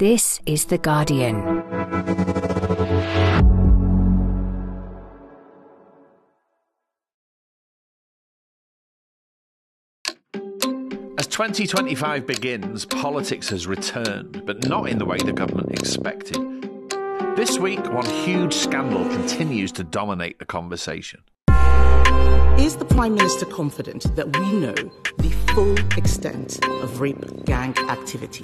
This is The Guardian. As 2025 begins, politics has returned, but not in the way the government expected. This week, one huge scandal continues to dominate the conversation. Is the Prime Minister confident that we know the full extent of rape gang activity?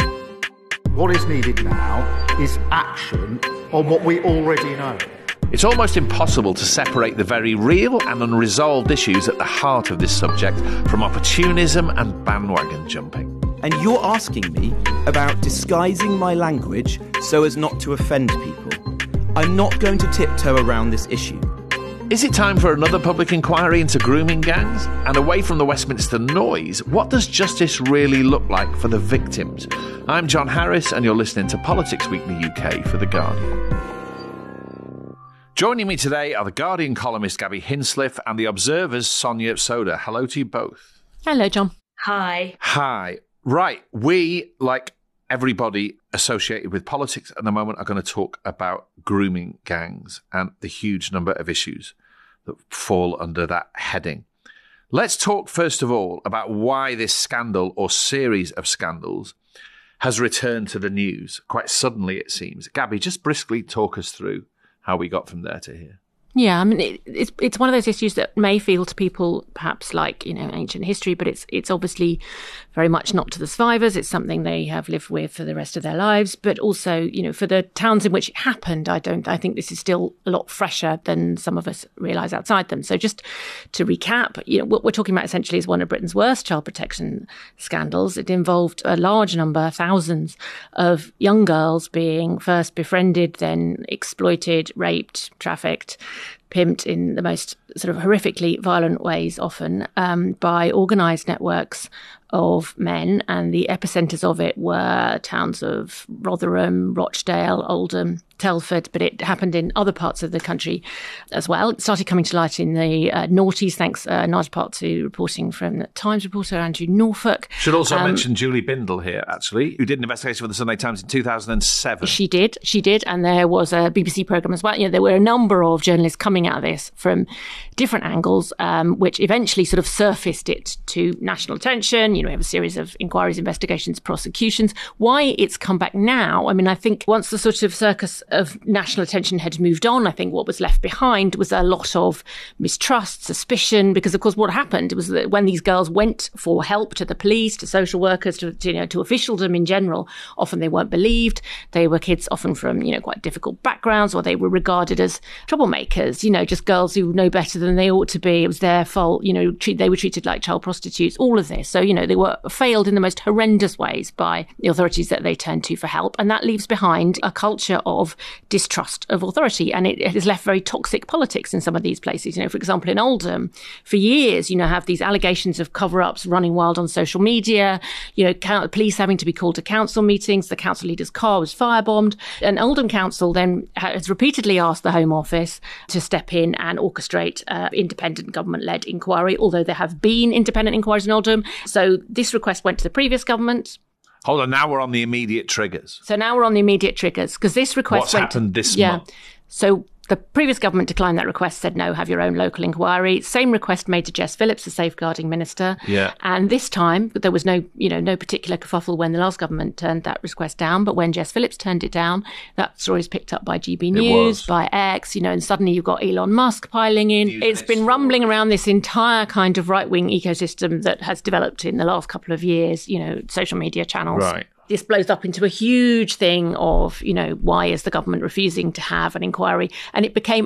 What is needed now is action on what we already know. It's almost impossible to separate the very real and unresolved issues at the heart of this subject from opportunism and bandwagon jumping. And you're asking me about disguising my language so as not to offend people. I'm not going to tiptoe around this issue. Is it time for another public inquiry into grooming gangs? And away from the Westminster noise, what does justice really look like for the victims? I'm John Harris, and you're listening to Politics Weekly UK for The Guardian. Joining me today are The Guardian columnist Gabby Hinsliff and The Observer's Sonia Soda. Hello to you both. Hello, John. Hi. Hi. Right, we, like everybody associated with politics at the moment, are going to talk about grooming gangs and the huge number of issues that fall under that heading. Let's talk, first of all, about why this scandal or series of scandals has returned to the news quite suddenly, it seems. Gabby, just briskly talk us through how we got from there to here. Yeah, I mean, it's one of those issues that may feel to people perhaps like, ancient history, but it's obviously very much not to the survivors. It's something they have lived with for the rest of their lives. But also, for the towns in which it happened, I think this is still a lot fresher than some of us realise outside them. So just to recap, what we're talking about essentially is one of Britain's worst child protection scandals. It involved a large number, thousands of young girls being first befriended, then exploited, raped, trafficked, pimped in the most sort of horrifically violent ways often by organised networks of men, and the epicentres of it were towns of Rotherham, Rochdale, Oldham, Telford, but it happened in other parts of the country as well. It started coming to light in the noughties, thanks in large part to reporting from the Times reporter Andrew Norfolk. Should also mention Julie Bindel here, actually, who did an investigation for the Sunday Times in 2007. She did, and there was a BBC programme as well. There were a number of journalists coming at this from different angles, which eventually sort of surfaced it to national attention. We have a series of inquiries, investigations, prosecutions. Why it's come back now? I mean, I think once the sort of circus of national attention had moved on, I think what was left behind was a lot of mistrust, suspicion, because of course what happened was that when these girls went for help to the police, to social workers, to officialdom in general, often they weren't believed. They were kids often from, quite difficult backgrounds, or they were regarded as troublemakers, just girls who know better than they ought to be. It was their fault, they were treated like child prostitutes, all of this. So, they were failed in the most horrendous ways by the authorities that they turned to for help. And that leaves behind a culture of distrust of authority. And it has left very toxic politics in some of these places. For example, in Oldham, for years, have these allegations of cover-ups running wild on social media, police having to be called to council meetings. The council leader's car was firebombed. And Oldham Council then has repeatedly asked the Home Office to step in and orchestrate independent government-led inquiry, although there have been independent inquiries in Oldham. So this request went to the previous government. Hold on, now we're on the immediate triggers. So now we're on the immediate triggers, because this request What's happened this month? So the previous government declined that request, said no, have your own local inquiry. Same request made to Jess Phillips, the safeguarding minister. Yeah. And this time, there was no particular kerfuffle when the last government turned that request down. But when Jess Phillips turned it down, that story is picked up by GB News, by X, and suddenly you've got Elon Musk piling in. It's been rumbling around this entire kind of right-wing ecosystem that has developed in the last couple of years, social media channels. Right. This blows up into a huge thing of, why is the government refusing to have an inquiry? And it became,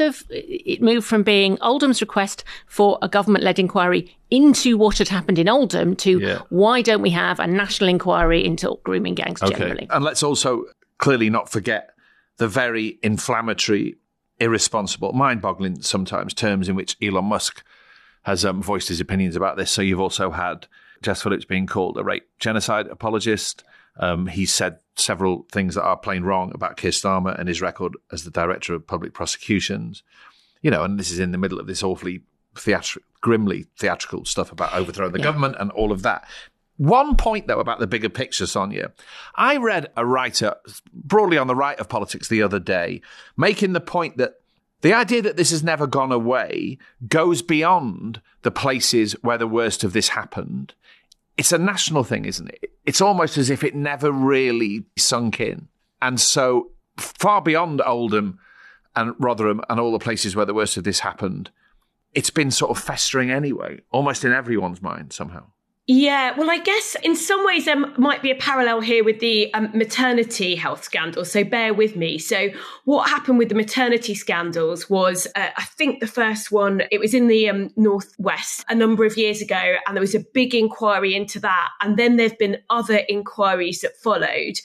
it moved from being Oldham's request for a government-led inquiry into what had happened in Oldham to why don't we have a national inquiry into grooming gangs generally? And let's also clearly not forget the very inflammatory, irresponsible, mind-boggling sometimes terms in which Elon Musk has voiced his opinions about this. So you've also had Jess Phillips being called a rape genocide apologist. He said several things that are plain wrong about Keir Starmer and his record as the Director of Public Prosecutions. And this is in the middle of this awfully grimly theatrical stuff about overthrowing the government and all of that. One point, though, about the bigger picture, Sonia. I read a writer broadly on the right of politics the other day making the point that the idea that this has never gone away goes beyond the places where the worst of this happened. It's a national thing, isn't it? It's almost as if it never really sunk in. And so far beyond Oldham and Rotherham and all the places where the worst of this happened, it's been sort of festering anyway, almost in everyone's mind somehow. Yeah, well, I guess in some ways there might be a parallel here with the maternity health scandal. So bear with me. So what happened with the maternity scandals was, I think the first one, it was in the Northwest a number of years ago, and there was a big inquiry into that. And then there've been other inquiries that followed.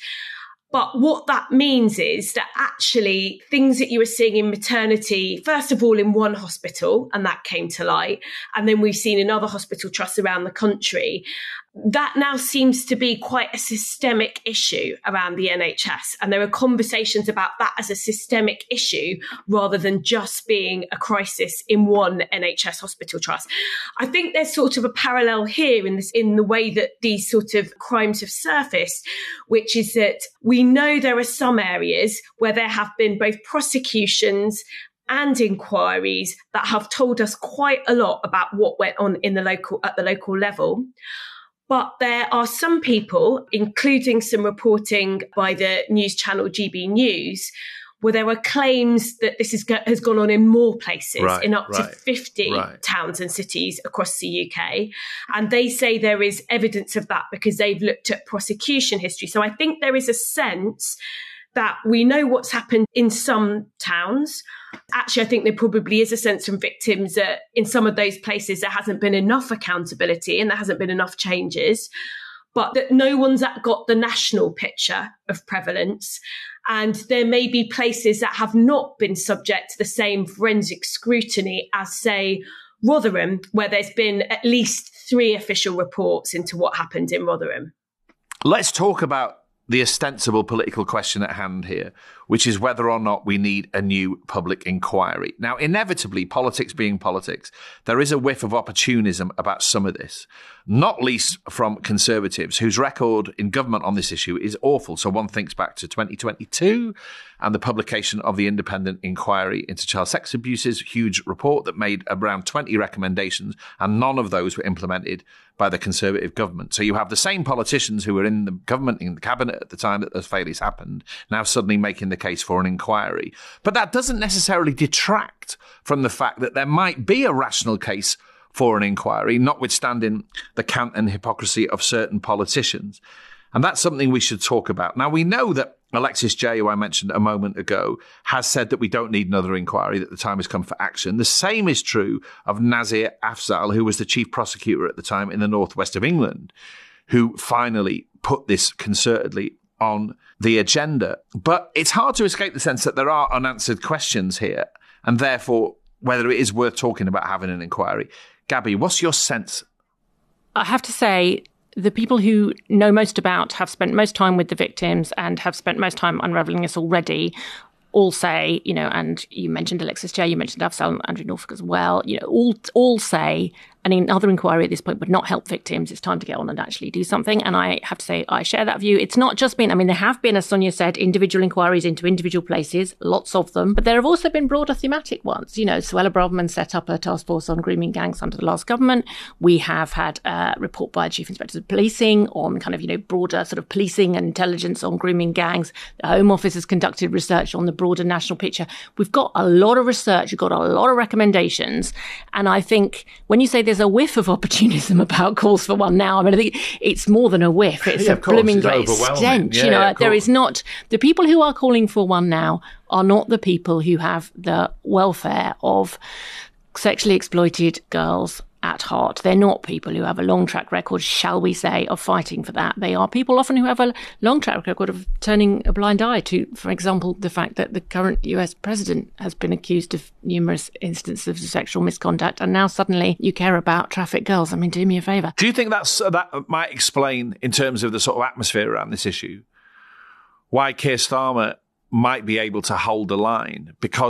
But what that means is that actually things that you were seeing in maternity, first of all, in one hospital, and that came to light, and then we've seen in other hospital trusts around the country, that now seems to be quite a systemic issue around the NHS. And there are conversations about that as a systemic issue rather than just being a crisis in one NHS hospital trust. I think there's sort of a parallel here in the way that these sort of crimes have surfaced, which is that we know there are some areas where there have been both prosecutions and inquiries that have told us quite a lot about what went on at the local level. But there are some people, including some reporting by the news channel GB News, where there are claims that this has gone on in more places, in up to 50 towns and cities across the UK. And they say there is evidence of that because they've looked at prosecution history. So I think there is a sense that we know what's happened in some towns. Actually, I think there probably is a sense from victims that in some of those places there hasn't been enough accountability and there hasn't been enough changes, but that no one's got the national picture of prevalence. And there may be places that have not been subject to the same forensic scrutiny as, say, Rotherham, where there's been at least 3 official reports into what happened in Rotherham. Let's talk about the ostensible political question at hand here, which is whether or not we need a new public inquiry. Now, inevitably, politics being politics, there is a whiff of opportunism about some of this, not least from Conservatives, whose record in government on this issue is awful. So one thinks back to 2022 and the publication of the independent inquiry into child sex abuses, huge report that made around 20 recommendations, and none of those were implemented by the Conservative government. So you have the same politicians who were in the government, in the cabinet at the time that those failures happened, now suddenly making the case for an inquiry. But that doesn't necessarily detract from the fact that there might be a rational case for an inquiry, notwithstanding the cant and hypocrisy of certain politicians. And that's something we should talk about. Now, we know that Alexis Jay, who I mentioned a moment ago, has said that we don't need another inquiry, that the time has come for action. The same is true of Nazir Afzal, who was the chief prosecutor at the time in the northwest of England, who finally put this concertedly on the agenda. But it's hard to escape the sense that there are unanswered questions here, and therefore whether it is worth talking about having an inquiry. Gabby, what's your sense? I have to say, the people who know most about, have spent most time with the victims and have spent most time unravelling this already, all say, and you mentioned Alexis Jay, you mentioned Afzal and Andrew Norfolk as well, all say another inquiry at this point would not help victims. It's time to get on and actually do something. And I have to say, I share that view. It's not just been, there have been, as Sonia said, individual inquiries into individual places, lots of them, but there have also been broader thematic ones. Suella Braverman set up a task force on grooming gangs under the last government. We have had a report by Chief Inspector of Policing on broader sort of policing and intelligence on grooming gangs. The Home Office has conducted research on the broader national picture. We've got a lot of research. We've got a lot of recommendations. And I think when you say there's a whiff of opportunism about calls for one now, I think it's more than a whiff. It's a blooming great stench. There is not, the people who are calling for one now are not the people who have the welfare of sexually exploited girls at heart. They're not people who have a long track record, shall we say, of fighting for that. They are people often who have a long track record of turning a blind eye to, for example, the fact that the current US president has been accused of numerous instances of sexual misconduct, and now suddenly you care about trafficked girls. Do me a favour. Do you think that might explain, in terms of the sort of atmosphere around this issue, why Keir Starmer might be able to hold the line? Because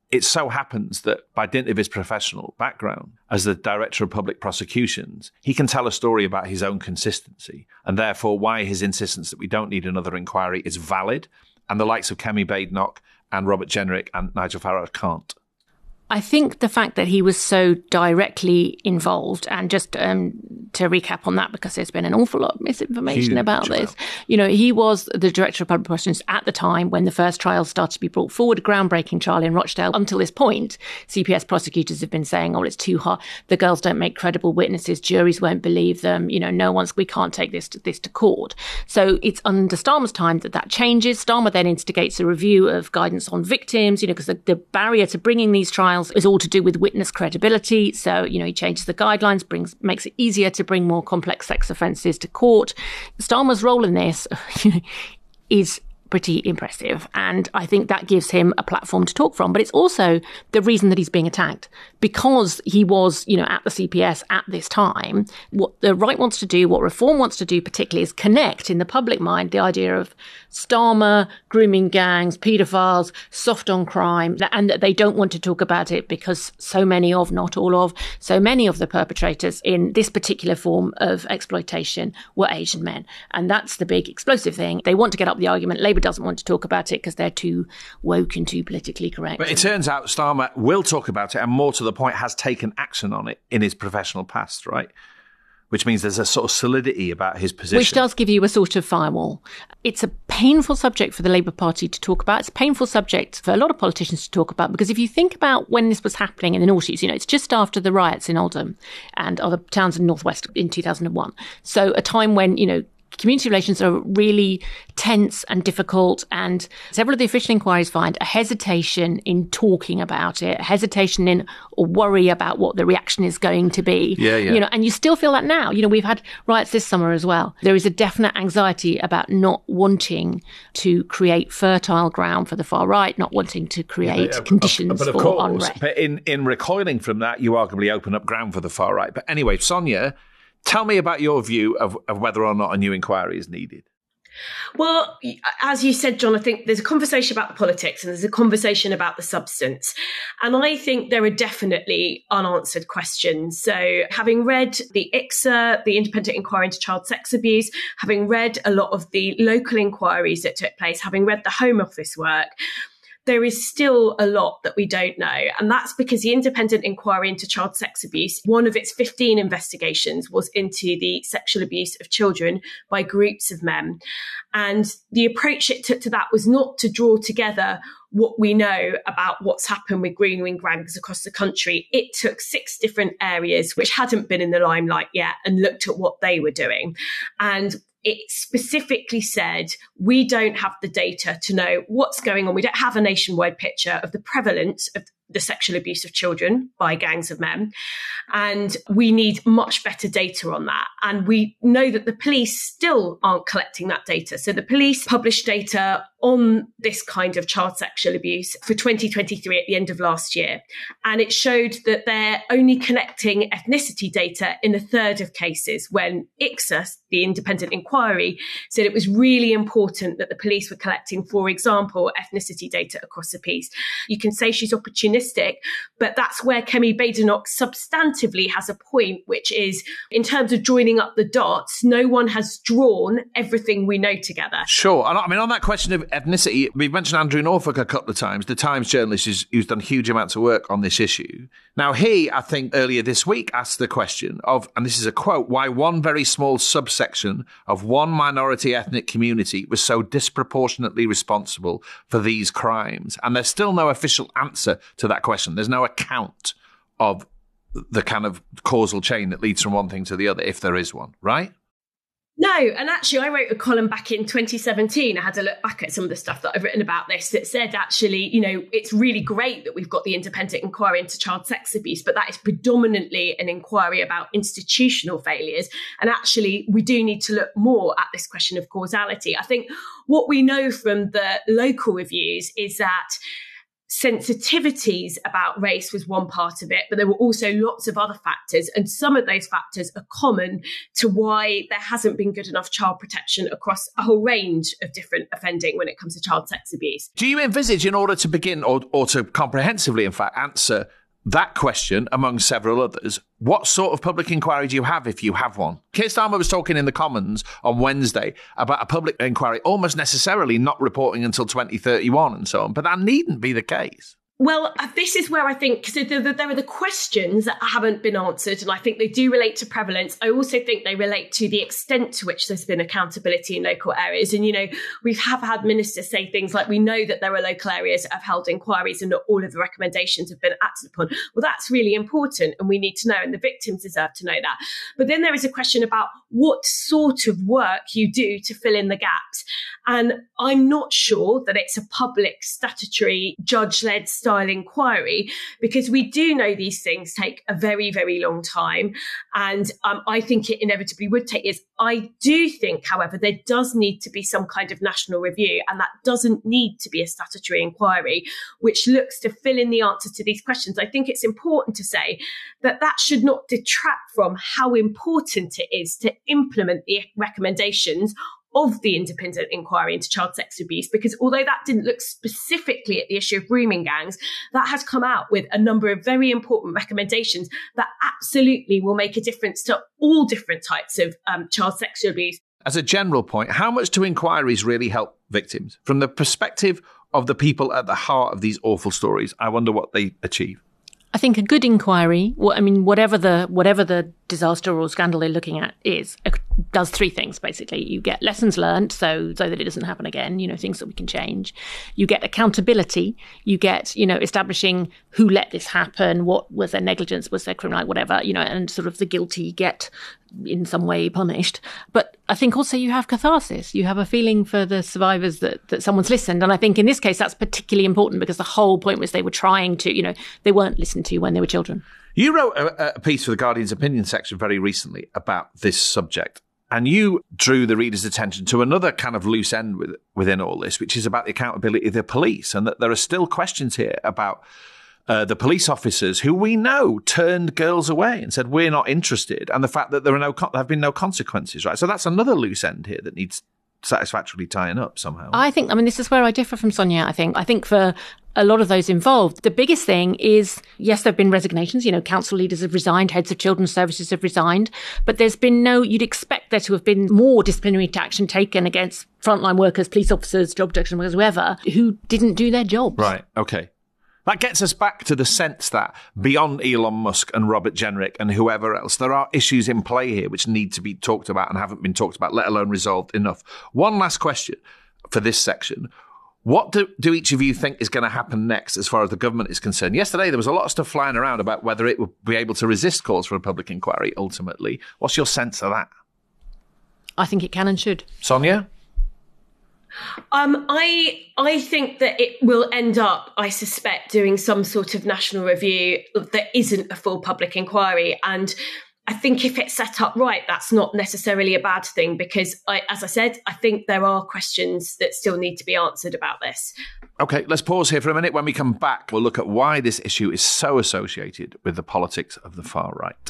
it so happens that by dint of his professional background as the Director of Public Prosecutions, he can tell a story about his own consistency and therefore why his insistence that we don't need another inquiry is valid, and the likes of Kemi Badenoch and Robert Jenrick and Nigel Farage can't. I think the fact that he was so directly involved, and just to recap on that, because there's been an awful lot of misinformation about this. He was the Director of Public Prosecutions at the time when the first trial started to be brought forward, a groundbreaking trial in Rochdale. Until this point, CPS prosecutors have been saying, it's too hard. The girls don't make credible witnesses. Juries won't believe them. We can't take this to court. So it's under Starmer's time that changes. Starmer then instigates a review of guidance on victims, because the barrier to bringing these trials is all to do with witness credibility. So, he changes the guidelines, makes it easier to bring more complex sex offences to court. Starmer's role in this is pretty impressive. And I think that gives him a platform to talk from. But it's also the reason that he's being attacked, because he was, at the CPS at this time. What the right wants to do, what Reform wants to do particularly, is connect in the public mind the idea of Starmer, grooming gangs, paedophiles, soft on crime, and that they don't want to talk about it because so many of the perpetrators in this particular form of exploitation were Asian men. And that's the big explosive thing. They want to get up the argument. Labour doesn't want to talk about it because they're too woke and too politically correct. But it turns out Starmer will talk about it, and more to the point, has taken action on it in his professional past, right? Which means there's a sort of solidity about his position. Which does give you a sort of firewall. It's a painful subject for the Labour Party to talk about. It's a painful subject for a lot of politicians to talk about, because if you think about when this was happening in the noughties, it's just after the riots in Oldham and other towns in the Northwest in 2001. So a time when, community relations are really tense and difficult, and several of the official inquiries find a hesitation in talking about it, a hesitation in or worry about what the reaction is going to be. Yeah. And you still feel that now. We've had riots this summer as well. There is a definite anxiety about not wanting to create fertile ground for the far right, not wanting to create conditions but of for course, unrest. But in recoiling from that, you arguably open up ground for the far right. But anyway, Sonia, tell me about your view of whether or not a new inquiry is needed. Well, as you said, John, I think there's a conversation about the politics and there's a conversation about the substance. And I think there are definitely unanswered questions. So having read the ICSA, the Independent Inquiry into Child Sex Abuse, having read a lot of the local inquiries that took place, having read the Home Office work, there is still a lot that we don't know. And that's because the Independent Inquiry into Child Sex Abuse, one of its 15 investigations was into the sexual abuse of children by groups of men. And the approach it took to that was not to draw together what we know about what's happened with grooming gangs across the country. It took 6 different areas which hadn't been in the limelight yet and looked at what they were doing. And it specifically said, we don't have the data to know what's going on. We don't have a nationwide picture of the prevalence of the sexual abuse of children by gangs of men. And we need much better data on that. And we know that the police still aren't collecting that data. So the police published data on this kind of child sexual abuse for 2023 at the end of last year. And it showed that they're only collecting ethnicity data in a third of cases, when ICSA, the Independent Inquiry, said it was really important that the police were collecting, for example, ethnicity data across the piece. You can say she's opportunistic, but that's where Kemi Badenoch substantively has a point, which is, in terms of joining up the dots, no one has drawn everything we know together. Sure. And I mean, on that question of ethnicity, we've mentioned Andrew Norfolk a couple of times, the Times journalist who's done huge amounts of work on this issue. Now, he, I think, earlier this week asked the question of, and this is a quote, why one very small subsection of one minority ethnic community was so disproportionately responsible for these crimes. And there's still no official answer to that question. There's no account of the kind of causal chain that leads from one thing to the other, if there is one, right? No, and actually I wrote a column back in 2017. I had to look back at some of the stuff that I've written about this that said, actually, you know, it's really great that we've got the Independent Inquiry into Child Sex Abuse, but that is predominantly an inquiry about institutional failures. And actually, we do need to look more at this question of causality. I think what we know from the local reviews is that sensitivities about race was one part of it, but there were also lots of other factors. And some of those factors are common to why there hasn't been good enough child protection across a whole range of different offending when it comes to child sex abuse. Do you envisage, in order to begin or to comprehensively, in fact, answer that question, among several others, what sort of public inquiry do you have if you have one? Keir Starmer was talking in the Commons on Wednesday about a public inquiry almost necessarily not reporting until 2031 and so on, but that needn't be the case. Well, this is where I think there are the questions that haven't been answered, and I think they do relate to prevalence. I also think they relate to the extent to which there's been accountability in local areas. And, we have had ministers say things like, we know that there are local areas that have held inquiries and not all of the recommendations have been acted upon. Well, that's really important, and we need to know, and the victims deserve to know that. But then there is a question about what sort of work you do to fill in the gaps. And I'm not sure that it's a public, statutory, judge-led style inquiry, because we do know these things take a very, very long time. And I think it inevitably would take years. I do think, however, there does need to be some kind of national review, and that doesn't need to be a statutory inquiry, which looks to fill in the answers to these questions. I think it's important to say that that should not detract from how important it is to implement the recommendations of the independent inquiry into child sex abuse, because although that didn't look specifically at the issue of grooming gangs, that has come out with a number of very important recommendations that absolutely will make a difference to all different types of child sexual abuse. As a general point, how much do inquiries really help victims? From the perspective of the people at the heart of these awful stories, I wonder what they achieve. I think a good inquiry, whatever the disaster or scandal they're looking at is, does three things, basically. You get lessons learned so that it doesn't happen again, things that we can change. You get accountability. You get, establishing who let this happen, what was their negligence, was their criminal, whatever, and sort of the guilty get in some way punished. But I think also you have catharsis. You have a feeling for the survivors that someone's listened. And I think in this case, that's particularly important because the whole point was they were trying to, they weren't listened to when they were children. You wrote a piece for the Guardian's opinion section very recently about this subject. And you drew the reader's attention to another kind of loose end within all this, which is about the accountability of the police, and that there are still questions here about the police officers who we know turned girls away and said, we're not interested, and the fact that there have been no consequences, right? So that's another loose end here that needs satisfactorily tying up somehow. I think, this is where I differ from Sonia, I think for a lot of those involved, the biggest thing is, yes, there have been resignations, council leaders have resigned, heads of children's services have resigned, but there's been you'd expect there to have been more disciplinary action taken against frontline workers, police officers, job protection workers, whoever, who didn't do their jobs. Right, okay. That gets us back to the sense that beyond Elon Musk and Robert Jenrick and whoever else, there are issues in play here which need to be talked about and haven't been talked about, let alone resolved enough. One last question for this section. What do each of you think is going to happen next as far as the government is concerned? Yesterday, there was a lot of stuff flying around about whether it would be able to resist calls for a public inquiry ultimately. What's your sense of that? I think it can and should. Sonia? I think that it will end up, I suspect, doing some sort of national review that isn't a full public inquiry. And I think if it's set up right, that's not necessarily a bad thing, because, as I said, I think there are questions that still need to be answered about this. OK, let's pause here for a minute. When we come back, we'll look at why this issue is so associated with the politics of the far right.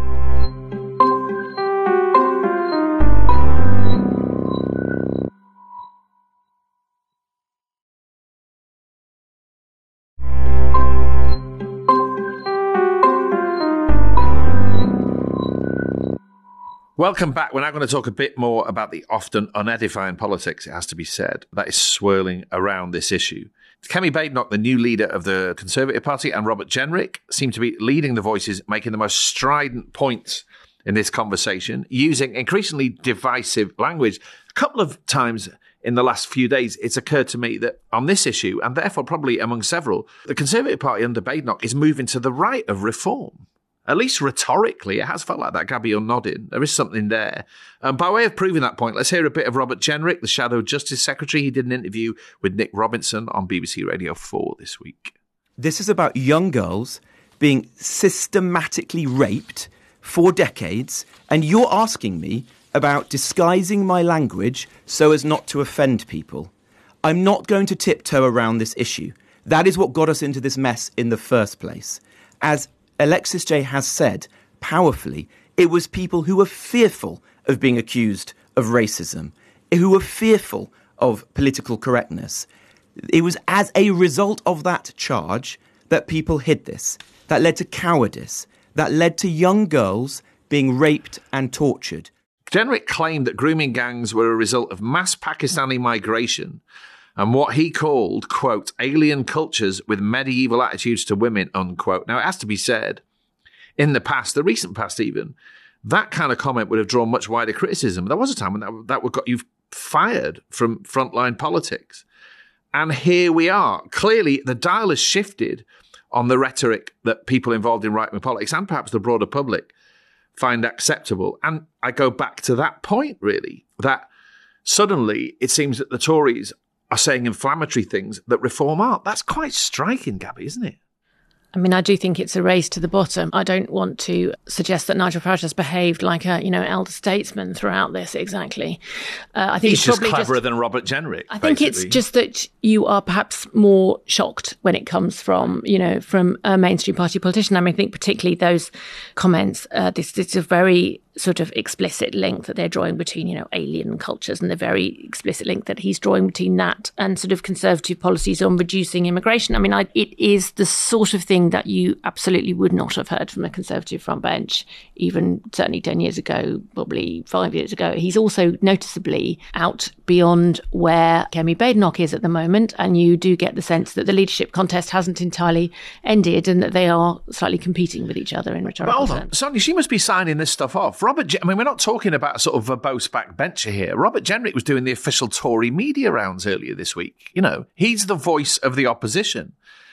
Welcome back. We're now going to talk a bit more about the often unedifying politics, it has to be said, that is swirling around this issue. Kemi Badenoch, the new leader of the Conservative Party, and Robert Jenrick seem to be leading the voices, making the most strident points in this conversation, using increasingly divisive language. A couple of times in the last few days, it's occurred to me that on this issue, and therefore probably among several, the Conservative Party under Badenoch is moving to the right of reform. At least rhetorically, it has felt like that. Gabby, you're nodding. There is something there. By way of proving that point, let's hear a bit of Robert Jenrick, the Shadow Justice Secretary. He did an interview with Nick Robinson on BBC Radio 4 this week. This is about young girls being systematically raped for decades, and you're asking me about disguising my language so as not to offend people. I'm not going to tiptoe around this issue, That is what got us into this mess in the first place. As Alexis Jay has said powerfully, it was people who were fearful of being accused of racism, who were fearful of political correctness. It was as a result of that charge that people hid this. That led to cowardice. That led to young girls being raped and tortured. Jenrick claimed that grooming gangs were a result of mass Pakistani migration and what he called, quote, alien cultures with medieval attitudes to women, unquote. Now, it has to be said, in the past, the recent past even, that kind of comment would have drawn much wider criticism. There was a time when that would got you fired from frontline politics. And here we are. Clearly, the dial has shifted on the rhetoric that people involved in right-wing politics and perhaps the broader public find acceptable. And I go back to that point, really, that suddenly it seems that the Tories are saying inflammatory things that Reform aren't. That's quite striking, Gabby, isn't it? I mean, I do think it's a race to the bottom. I don't want to suggest that Nigel Farage has behaved like a, elder statesman throughout this exactly. I think he's just cleverer than Robert Jenrick. I think it's just that you are perhaps more shocked when it comes from, from a mainstream party politician. I mean, I think particularly those comments, this is a very sort of explicit link that they're drawing between, alien cultures, and the very explicit link that he's drawing between that and sort of conservative policies on reducing immigration. I mean, it is the sort of thing that you absolutely would not have heard from a Conservative front bench, even certainly 10 years ago, probably 5 years ago. He's also noticeably out beyond where Kemi Badenoch is at the moment, and you do get the sense that the leadership contest hasn't entirely ended and that they are slightly competing with each other in rhetorical terms. Sonia, she must be signing this stuff off. We're not talking about a sort of verbose backbencher here. Robert Jenrick was doing the official Tory media rounds earlier this week. He's the voice of the opposition.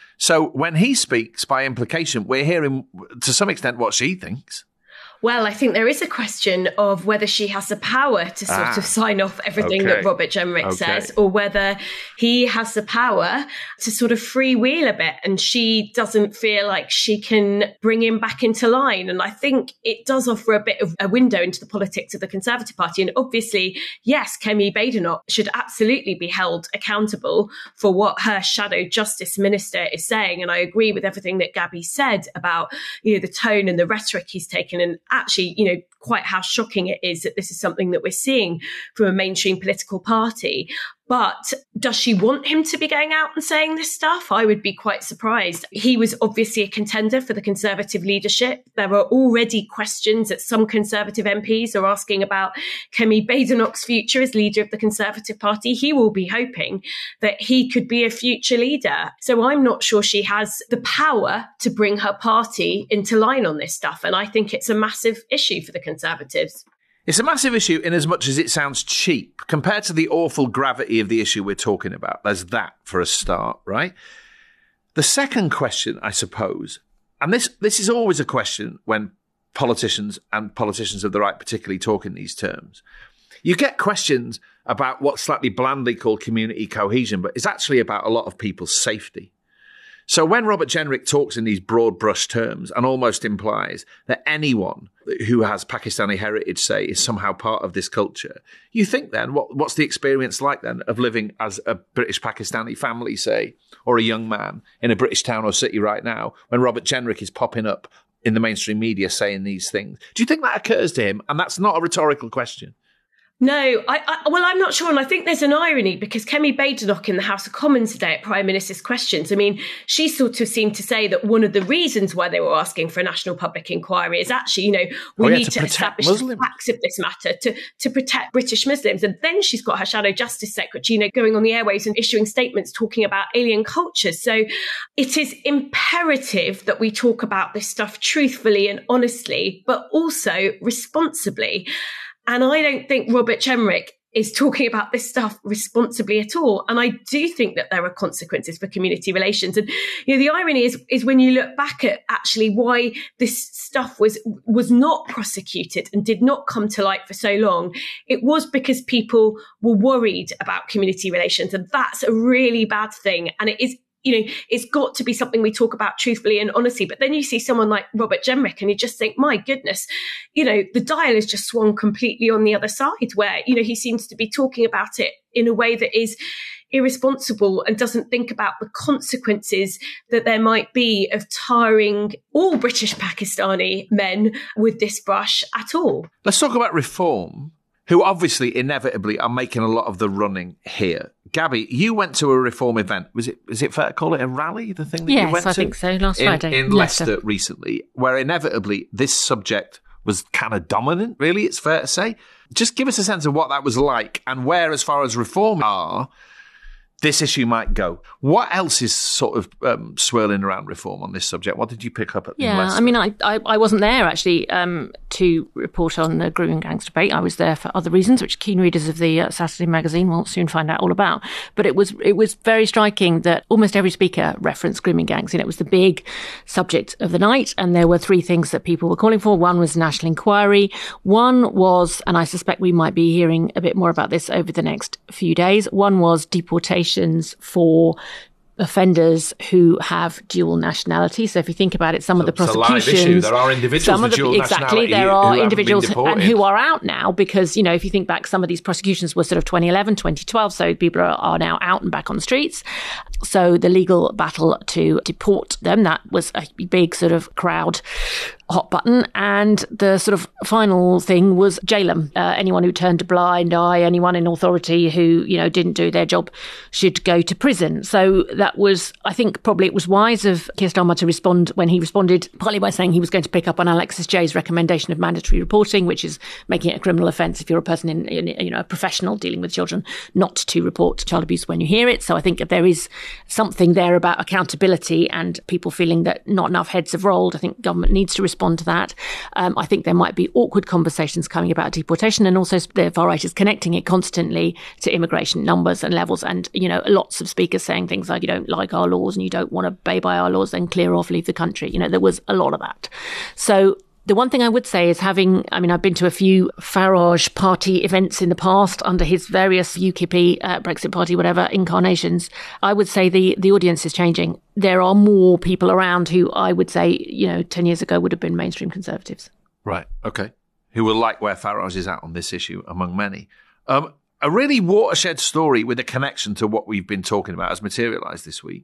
So when he speaks, by implication, we're hearing to some extent what she thinks. Well, I think there is a question of whether she has the power to sort of sign off everything that Robert Jenrick says, or whether he has the power to sort of freewheel a bit and she doesn't feel like she can bring him back into line. And I think it does offer a bit of a window into the politics of the Conservative Party. And obviously, yes, Kemi Badenoch should absolutely be held accountable for what her shadow justice minister is saying. And I agree with everything that Gabby said about, the tone and the rhetoric he's taken, and actually, quite how shocking it is that this is something that we're seeing from a mainstream political party. But does she want him to be going out and saying this stuff? I would be quite surprised. He was obviously a contender for the Conservative leadership. There are already questions that some Conservative MPs are asking about Kemi Badenoch's future as leader of the Conservative Party. He will be hoping that he could be a future leader. So I'm not sure she has the power to bring her party into line on this stuff. And I think it's a massive issue for the Conservatives. It's a massive issue in as much as it sounds cheap compared to the awful gravity of the issue we're talking about. There's that for a start, right? The second question, I suppose, and this is always a question when politicians and politicians of the right particularly talk in these terms. You get questions about what's slightly blandly called community cohesion, but it's actually about a lot of people's safety. So when Robert Jenrick talks in these broad brush terms and almost implies that anyone who has Pakistani heritage, say, is somehow part of this culture, you think then, what's the experience like then of living as a British Pakistani family, say, or a young man in a British town or city right now when Robert Jenrick is popping up in the mainstream media saying these things? Do you think that occurs to him? And that's not a rhetorical question. No, I'm not sure. And I think there's an irony because Kemi Badenoch in the House of Commons today at Prime Minister's Questions, I mean, she sort of seemed to say that one of the reasons why they were asking for a national public inquiry is actually, we need to establish the facts of this matter to protect British Muslims. And then she's got her Shadow Justice Secretary, going on the airwaves and issuing statements talking about alien cultures. So it is imperative that we talk about this stuff truthfully and honestly, but also responsibly. And I don't think Robert Jenrick is talking about this stuff responsibly at all. And I do think that there are consequences for community relations. And the irony is when you look back at actually why this stuff was not prosecuted and did not come to light for so long, it was because people were worried about community relations. And that's a really bad thing. And it is, it's got to be something we talk about truthfully and honestly. But then you see someone like Robert Jenrick and you just think, my goodness, the dial has just swung completely on the other side where, he seems to be talking about it in a way that is, irresponsible and doesn't think about the consequences that there might be of tarring all British Pakistani men with this brush at all. Let's talk about Reform, who obviously inevitably are making a lot of the running here. Gabby, you went to a Reform event. Is it fair to call it a rally, the thing that you went to? Yes, I think so, last Friday. In Leicester recently, where inevitably this subject was kind of dominant, really, it's fair to say. Just give us a sense of what that was like and where, as far as Reform are, this issue might go. What else is sort of swirling around Reform on this subject? What did you pick up at in Leicester? I mean, I wasn't there actually to report on the grooming gangs debate. I was there for other reasons, which keen readers of the Saturday magazine will soon find out all about. But it was very striking that almost every speaker referenced grooming gangs. It was the big subject of the night, and there were three things that people were calling for. One was national inquiry. One was, and I suspect we might be hearing a bit more about this over the next few days, one was deportation for offenders who have dual nationality. So if you think about it, some of the prosecutions... It's a live issue. There are individuals with dual nationality there are who individuals and who are out now because, if you think back, some of these prosecutions were sort of 2011, 2012, so people are now out and back on the streets. So the legal battle to deport them, that was a big sort of crowd hot button. And the sort of final thing was jail them. Anyone who turned a blind eye, anyone in authority who, didn't do their job should go to prison. So that was, I think, probably it was wise of Keir Starmer to respond when he responded, partly by saying he was going to pick up on Alexis Jay's recommendation of mandatory reporting, which is making it a criminal offence if you're a person in a professional dealing with children not to report child abuse when you hear it. So I think there is something there about accountability and people feeling that not enough heads have rolled. I think government needs to respond to that. I think there might be awkward conversations coming about deportation, and also the far right is connecting it constantly to immigration numbers and levels. And, lots of speakers saying things like, you don't like our laws and you don't want to obey by our laws, then clear off, leave the country. There was a lot of that. So the one thing I would say is I've been to a few Farage party events in the past under his various UKIP, Brexit Party, whatever, incarnations. I would say the audience is changing. There are more people around who I would say, 10 years ago would have been mainstream Conservatives. Right. Okay. Who will like where Farage is at on this issue, among many. A really watershed story with a connection to what we've been talking about has materialised this week.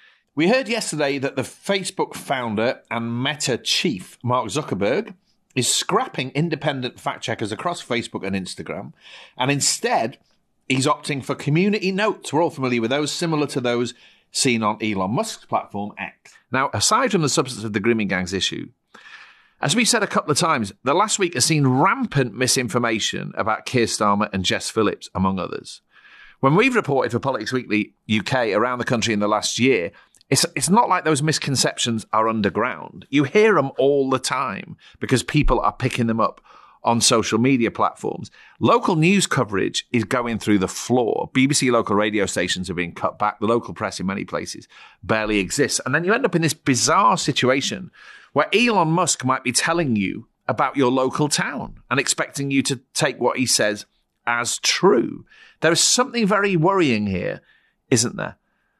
We heard yesterday that the Facebook founder and Meta chief, Mark Zuckerberg, is scrapping independent fact-checkers across Facebook and Instagram, and instead he's opting for community notes. We're all familiar with those, similar to those seen on Elon Musk's platform X. Now, aside from the substance of the grooming gangs issue, as we've said a couple of times, the last week has seen rampant misinformation about Keir Starmer and Jess Phillips, among others. When we've reported for Politics Weekly UK around the country in the last year, it's not like those misconceptions are underground. You hear them all the time because people are picking them up on social media platforms. Local news coverage is going through the floor. BBC local radio stations are being cut back. The local press in many places barely exists. And then you end up in this bizarre situation where Elon Musk might be telling you about your local town and expecting you to take what he says as true. There is something very worrying here, isn't there?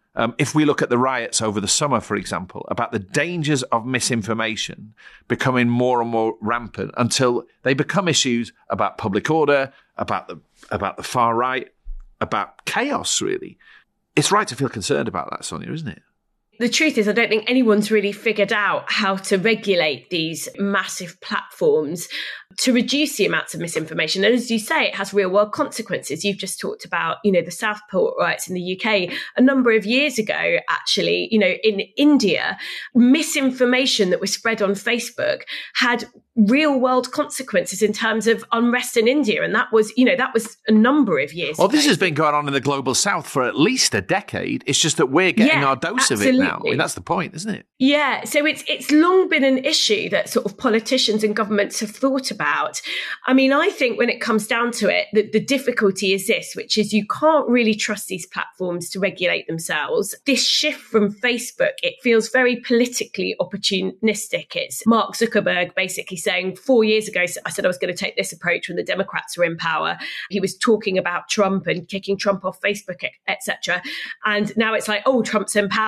If we look at the riots over the summer, for example, about the dangers of misinformation becoming more and more rampant until they become issues about public order, about the far right, about chaos, really. It's right to feel concerned about that, Sonia, isn't it? The truth is, I don't think anyone's really figured out how to regulate these massive platforms to reduce the amounts of misinformation. And as you say, it has real world consequences. You've just talked about, the Southport riots in the UK a number of years ago, actually, in India, misinformation that was spread on Facebook had real world consequences in terms of unrest in India. And that was a number of years ago. This has been going on in the global south for at least a decade. It's just that we're getting our dose of it now. I mean, that's the point, isn't it? Yeah. So it's long been an issue that sort of politicians and governments have thought about. I mean, I think when it comes down to it, the difficulty is this, which is you can't really trust these platforms to regulate themselves. This shift from Facebook, it feels very politically opportunistic. It's Mark Zuckerberg basically saying 4 years ago, I said I was going to take this approach when the Democrats were in power. He was talking about Trump and kicking Trump off Facebook, etc. And now it's like, oh, Trump's in power. I've got to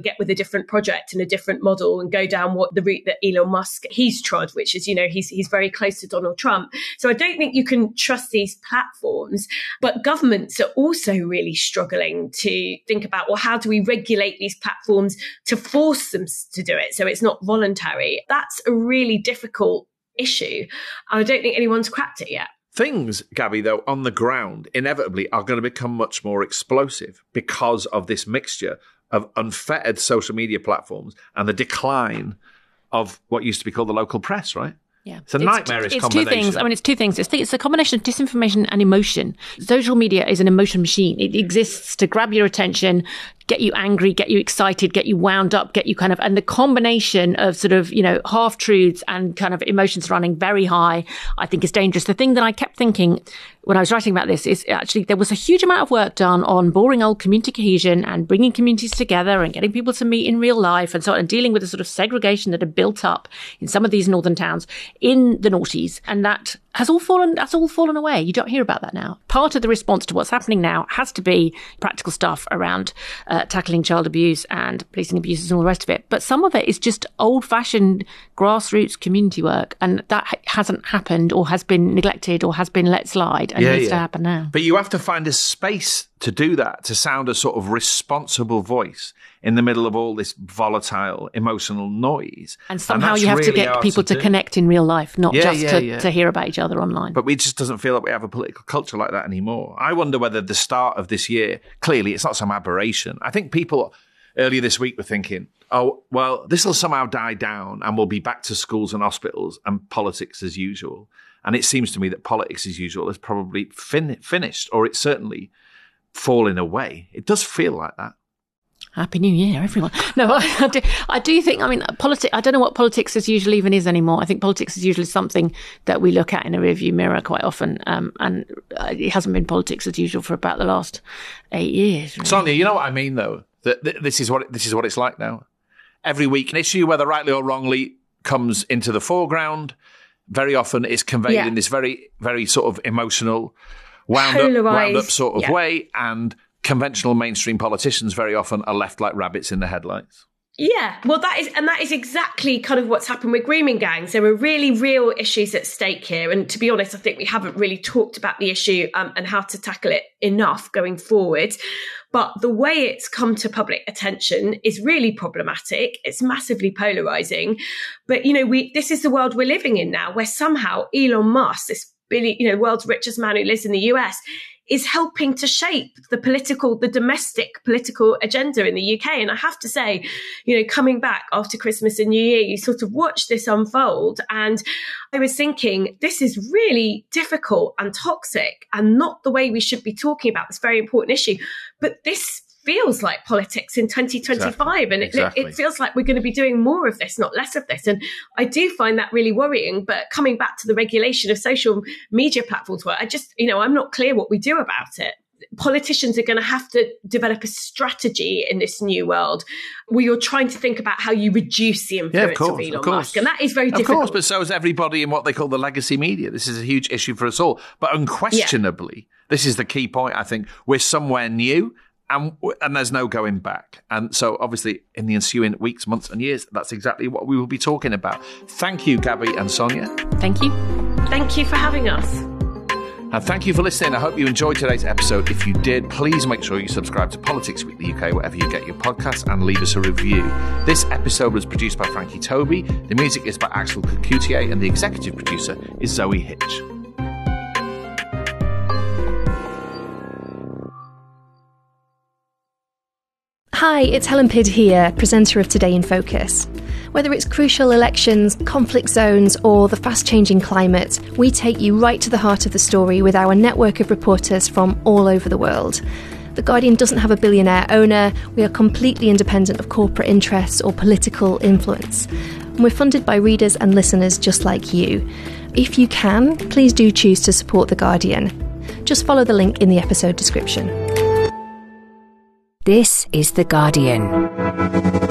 get with a different project and a different model and go down what the route that Elon Musk, he's trod, which is, he's very close to Donald Trump. So I don't think you can trust these platforms, but governments are also really struggling to think about, well, how do we regulate these platforms to force them to do it so it's not voluntary? That's a really difficult issue. I don't think anyone's cracked it yet. Things, Gabby, though, on the ground inevitably are going to become much more explosive because of this mixture of unfettered social media platforms and the decline of what used to be called the local press, right? Yeah. It's a nightmarish combination. It's two things. It's a combination of disinformation and emotion. Social media is an emotion machine. It exists to grab your attention, get you angry, get you excited, get you wound up, get you and the combination of sort of, half-truths and kind of emotions running very high, I think is dangerous. The thing that I kept thinking when I was writing about this is actually there was a huge amount of work done on boring old community cohesion and bringing communities together and getting people to meet in real life and so on, and dealing with the sort of segregation that had built up in some of these northern towns in the noughties. And that's all fallen away. You don't hear about that now. Part of the response to what's happening now has to be practical stuff around tackling child abuse and policing abuses and all the rest of it. But some of it is just old-fashioned grassroots community work, and that hasn't happened or has been neglected or has been let slide and needs to happen now. But you have to find a space to do that, to sound a sort of responsible voice in the middle of all this volatile, emotional noise. And somehow you have really to get people to connect in real life, not to hear about each other online. But it just doesn't feel like we have a political culture like that anymore. I wonder whether the start of this year, clearly it's not some aberration. I think people earlier this week were thinking, oh, well, this will somehow die down and we'll be back to schools and hospitals and politics as usual. And it seems to me that politics as usual is probably finished, or it's certainly falling away. It does feel like that. Happy New Year, everyone. No, I do think, politics, I don't know what politics as usual even is anymore. I think politics as usual is something that we look at in a rearview mirror quite often. And it hasn't been politics as usual for about the last 8 years. Really. Sonia, you know what I mean, though? That this is what it's like now. Every week, an issue, whether rightly or wrongly, comes into the foreground. Very often it's conveyed in this very, very sort of emotional, wound up sort of way, and conventional mainstream politicians very often are left like rabbits in the headlights. Yeah, well, that is exactly kind of what's happened with grooming gangs. There are really real issues at stake here. And to be honest, I think we haven't really talked about the issue and how to tackle it enough going forward. But the way it's come to public attention is really problematic. It's massively polarizing. But, this is the world we're living in now, where somehow Elon Musk, this world's richest man who lives in the US, is helping to shape the domestic political agenda in the UK. And I have to say, coming back after Christmas and New Year, you sort of watch this unfold. And I was thinking, this is really difficult and toxic and not the way we should be talking about this very important issue. But this feels like politics in 2025. And it feels like we're going to be doing more of this, not less of this. And I do find that really worrying. But coming back to the regulation of social media platforms, where I'm not clear what we do about it. Politicians are going to have to develop a strategy in this new world where you're trying to think about how you reduce the influence of Elon Musk. And that is very difficult. Of course, but so is everybody in what they call the legacy media. This is a huge issue for us all. But unquestionably, this is the key point, I think. We're somewhere new. And there's no going back. And so obviously in the ensuing weeks, months and years, that's exactly what we will be talking about. Thank you, Gabby and Sonia. Thank you. Thank you for having us. And thank you for listening. I hope you enjoyed today's episode. If you did, please make sure you subscribe to Politics Weekly UK, wherever you get your podcasts, and leave us a review. This episode was produced by Frankie Toby. The music is by Axel Coutier, and the executive producer is Zoe Hitch. Hi, it's Helen Pidd here, presenter of Today in Focus. Whether it's crucial elections, conflict zones, or the fast-changing climate, we take you right to the heart of the story with our network of reporters from all over the world. The Guardian doesn't have a billionaire owner, we are completely independent of corporate interests or political influence. And we're funded by readers and listeners just like you. If you can, please do choose to support The Guardian. Just follow the link in the episode description. This is The Guardian.